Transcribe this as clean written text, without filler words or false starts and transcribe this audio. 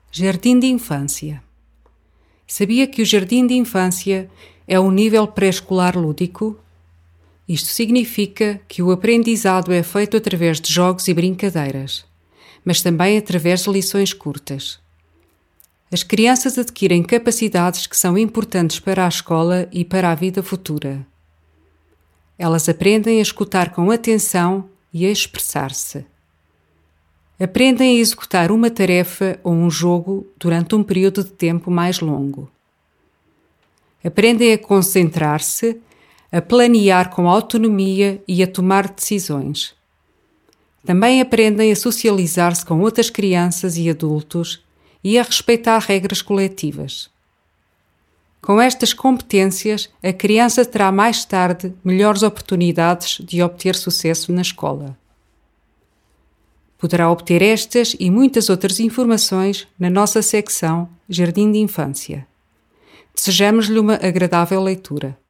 Jardim de infância. Sabia que o jardim de infância é um nível pré-escolar lúdico? Isto significa que o aprendizado é feito através de jogos e brincadeiras, mas também através de lições curtas. As crianças adquirem capacidades que são importantes para a escola e para a vida futura. Elas aprendem a escutar com atenção e a expressar-se. Aprendem a executar uma tarefa ou um jogo durante um período de tempo mais longo. Aprendem a concentrar-se, a planear com autonomia e a tomar decisões. Também aprendem a socializar-se com outras crianças e adultos e a respeitar regras coletivas. Com estas competências, a criança terá mais tarde melhores oportunidades de obter sucesso na escola. Poderá obter estas e muitas outras informações na nossa secção Jardim de Infância. Desejamos-lhe uma agradável leitura.